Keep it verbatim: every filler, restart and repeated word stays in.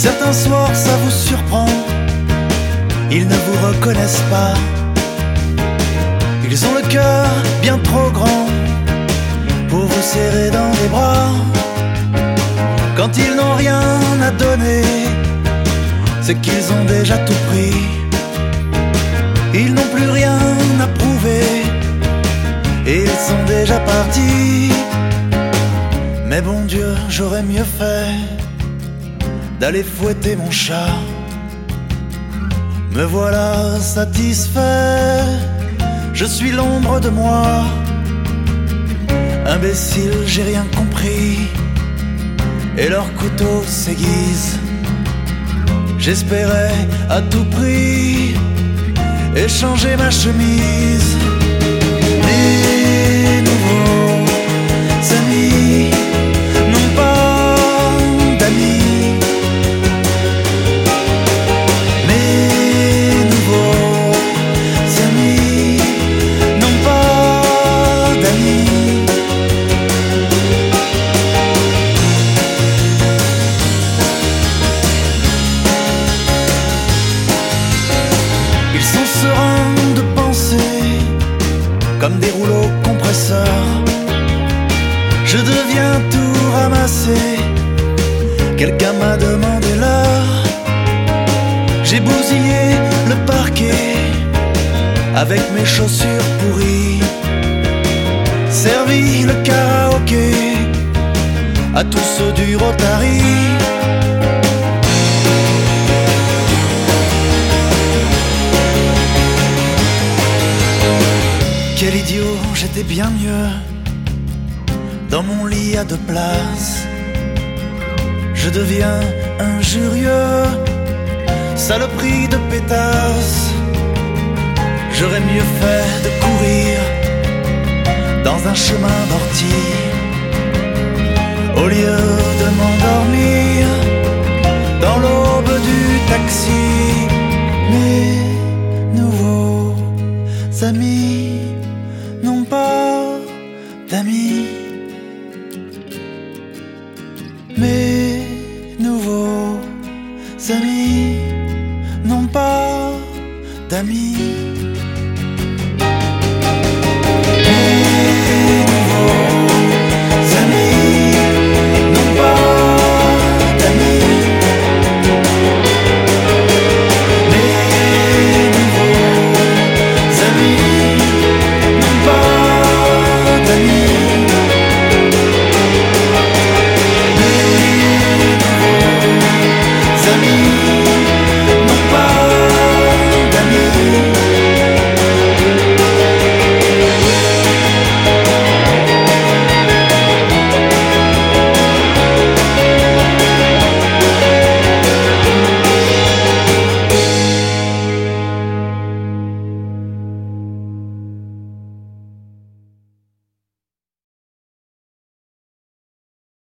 Certains soirs ça vous surprend, ils ne vous reconnaissent pas. Ils ont le cœur bien trop grand pour vous serrer dans les bras. Quand ils n'ont rien à donner, c'est qu'ils ont déjà tout pris. Ils n'ont plus rien à prouver et ils sont déjà partis. Mais bon Dieu, j'aurais mieux fait d'aller fouetter mon chat. Me voilà satisfait, je suis l'ombre de moi. Imbécile, j'ai rien compris et leur couteau s'aiguise. J'espérais à tout prix échanger ma chemise. Les nouveaux amis n'ont pas d'amis. Mes nouveaux amis n'ont pas d'amis. Ils sont sereins de penser comme des rouleaux compresseurs. Je deviens tout ramasser, quelqu'un m'a demandé l'heure. J'ai bousillé le parquet avec mes chaussures pourries, servi le karaoké à tous ceux du Rotary. Quel idiot, j'étais bien mieux dans mon lit à deux places. Je deviens injurieux, saloperie de pétasse. J'aurais mieux fait de courir dans un chemin d'ortie au lieu de m'endormir dans l'aube du taxi. Mes nouveaux amis n'ont pas d'amis. Mes nouveaux amis n'ont pas d'amis.